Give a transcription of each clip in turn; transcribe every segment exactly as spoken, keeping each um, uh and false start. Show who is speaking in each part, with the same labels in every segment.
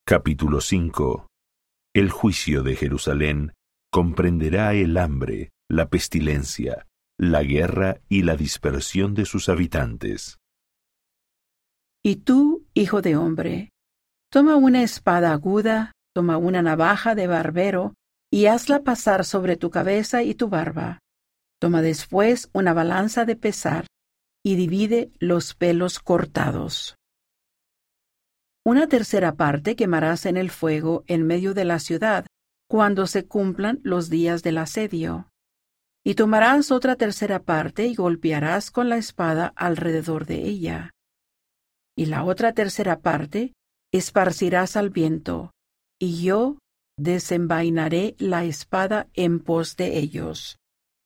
Speaker 1: Capítulo cinco. El juicio de Jerusalén comprenderá el hambre, la pestilencia, la guerra y la dispersión de sus habitantes.
Speaker 2: Y tú, hijo de hombre, toma una espada aguda, toma una navaja de barbero, y hazla pasar sobre tu cabeza y tu barba. Toma después una balanza de pesar, y divide los pelos cortados. Una tercera parte quemarás en el fuego en medio de la ciudad, cuando se cumplan los días del asedio. Y tomarás otra tercera parte y golpearás con la espada alrededor de ella. Y la otra tercera parte esparcirás al viento, y yo desenvainaré la espada en pos de ellos.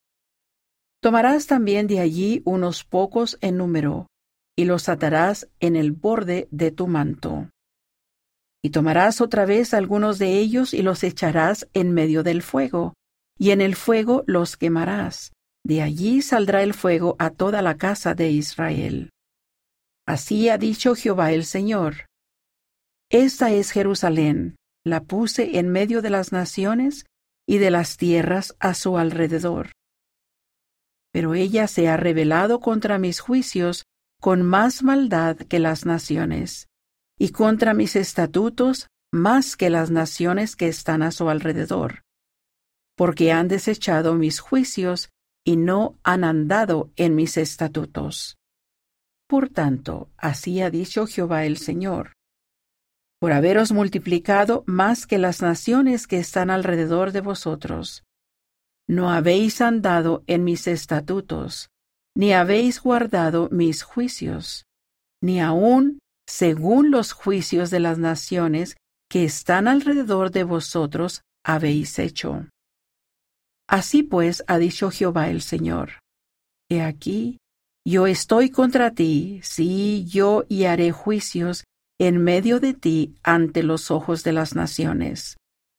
Speaker 2: Tomarás también de allí unos pocos en número, y los atarás en el borde de tu manto. Y tomarás otra vez algunos de ellos y los echarás en medio del fuego, y en el fuego los quemarás. De allí saldrá el fuego a toda la casa de Israel. Así ha dicho Jehová el Señor. Esta es Jerusalén, la puse en medio de las naciones y de las tierras a su alrededor. Pero ella se ha rebelado contra mis juicios con más maldad que las naciones, y contra mis estatutos más que las naciones que están a su alrededor, porque han desechado mis juicios y no han andado en mis estatutos. Por tanto, así ha dicho Jehová el Señor: por haberos multiplicado más que las naciones que están alrededor de vosotros, no habéis andado en mis estatutos, ni habéis guardado mis juicios, ni aun según los juicios de las naciones que están alrededor de vosotros habéis hecho. Así pues ha dicho Jehová el Señor: He aquí, yo estoy contra ti, sí, yo y haré juicios en medio de ti ante los ojos de las naciones.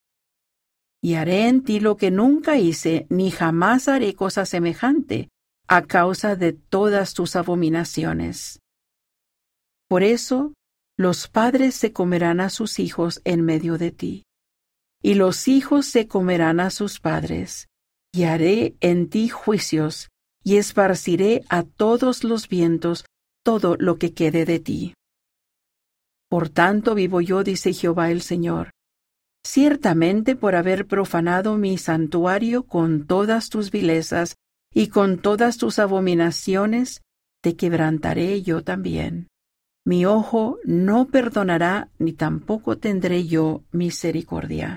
Speaker 2: Y haré en ti lo que nunca hice, ni jamás haré cosa semejante, a causa de todas tus abominaciones. Por eso, los padres se comerán a sus hijos en medio de ti, y los hijos se comerán a sus padres, y haré en ti juicios, y esparciré a todos los vientos todo lo que quede de ti. Por tanto vivo yo, dice Jehová el Señor, ciertamente por haber profanado mi santuario con todas tus vilezas y con todas tus abominaciones, te quebrantaré yo también. Mi ojo no perdonará, ni tampoco tendré yo misericordia.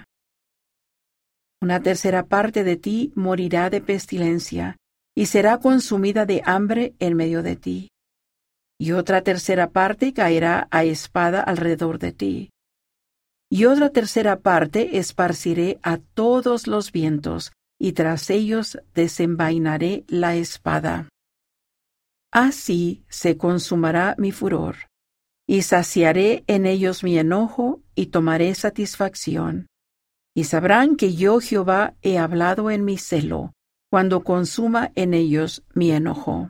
Speaker 2: Una tercera parte de ti morirá de pestilencia, y será consumida de hambre en medio de ti. Y otra tercera parte caerá a espada alrededor de ti. Y otra tercera parte esparciré a todos los vientos, y tras ellos desenvainaré la espada. Así se consumará mi furor, y saciaré en ellos mi enojo, y tomaré satisfacción. Y sabrán que yo Jehová he hablado en mi celo, cuando consuma en ellos mi enojo.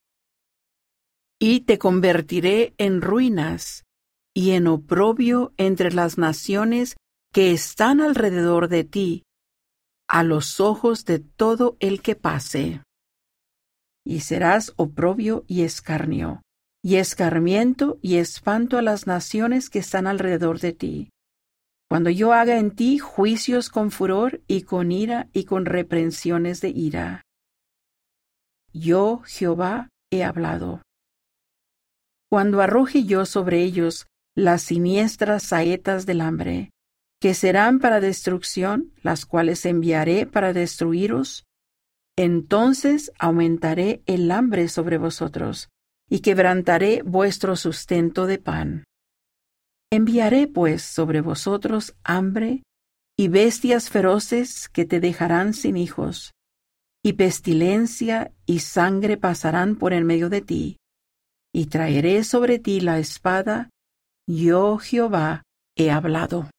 Speaker 2: Y te convertiré en ruinas, y en oprobio entre las naciones que están alrededor de ti, a los ojos de todo el que pase. Y serás oprobio y escarnio, y escarmiento y espanto a las naciones que están alrededor de ti, cuando yo haga en ti juicios con furor y con ira y con reprensiones de ira. Yo, Jehová, he hablado. Cuando arroje yo sobre ellos las siniestras saetas del hambre, que serán para destrucción, las cuales enviaré para destruiros, entonces aumentaré el hambre sobre vosotros, y quebrantaré vuestro sustento de pan. Enviaré pues sobre vosotros hambre y bestias feroces que te dejarán sin hijos, y pestilencia y sangre pasarán por en medio de ti, y traeré sobre ti la espada. Yo, Jehová, he hablado.